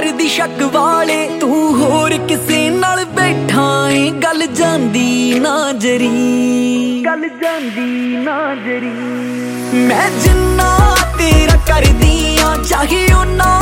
ਕਰਦੀ ਸ਼ੱਕ ਵਾਲੇ, ਤੂੰ ਹੋਰ ਕਿਸੇ ਨਾਲ ਬੈਠਾ ਏ, ਗੱਲ ਜਾਂਦੀ ਨਾ ਜਰੀ, ਗੱਲ ਜਾਂਦੀ ਨਾ ਜਰੀ। ਮੈਂ ਜਿੰਨਾ ਤੇਰਾ ਕਰਦੀ ਆ ਚਾਹੇ ਉਹਨਾਂ